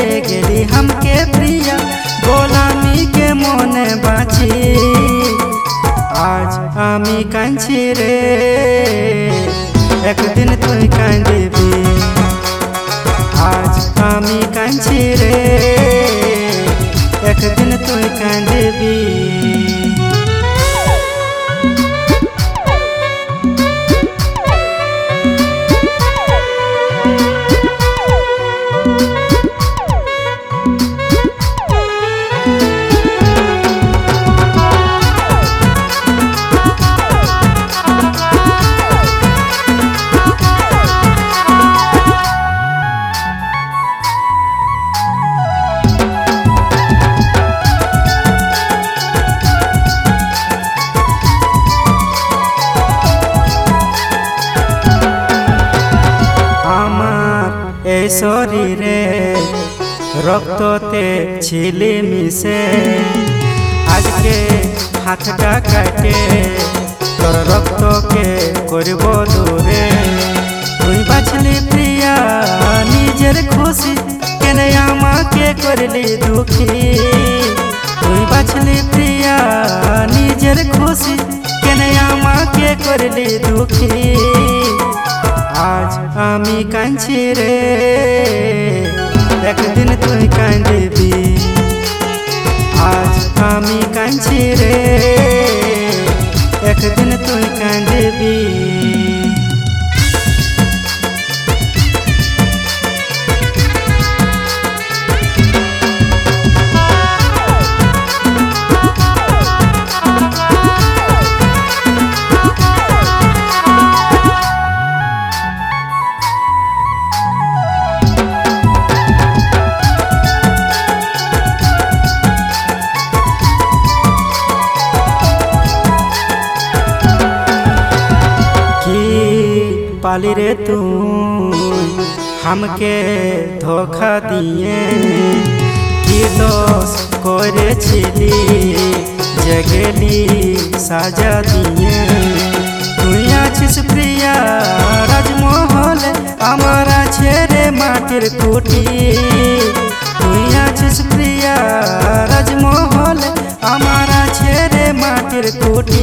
गेली हमके प्रिया गोलामी के मने बाची आज आमी कांची रे एक दिन तुई कांदिबी आज आमी कांची रे एक दिन तुई कांदिबी শরীরে রক্ততে ছিলে মিশে আজকে হাতটা কাটে তোর রক্তকে করব দূরে তুই বাঁচলি প্রিয়া নিজের খুশি কেন আমাকে করলি দুঃখী তুই বাঁচলি প্রিয়া নিজের খুশি কেন আমাকে করলি দুঃখী आज आमी कांची रे एक दिन तुई कांदिबी आज आमी कांची रे एक दिन तुई कांदिबी पाली रे तू हमके धोखा दिए कि दोष करे छिली जगली साजा दिए तुई आछिस प्रिया राजमहल हमारा छेरे माटिर कुटी तुई आछिस प्रिया राजमहल हमारा छेरे माटिर कुटी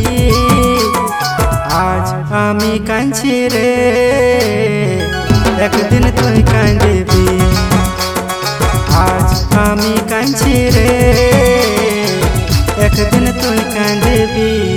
आज आमी कांची रे एक दिन तुई कांदिबी आज आमी कांची रे एक दिन तुई कांदिबी।